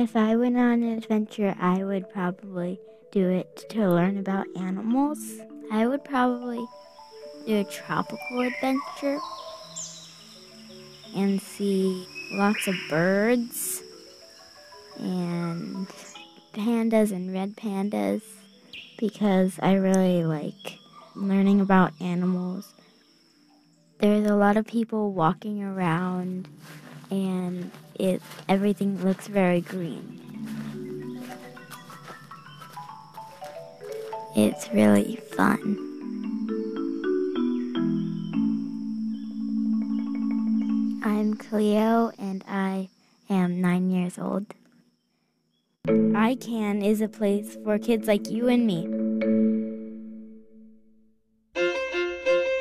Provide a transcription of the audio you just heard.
If I went on an adventure, I would probably do it to learn about animals. I would probably do a tropical adventure and see lots of birds and pandas and red pandas because I really like learning about animals. There's a lot of people walking around and everything looks very green. It's really fun. I'm Cleo and I am 9 years old. ICANN is a place for kids like you and me.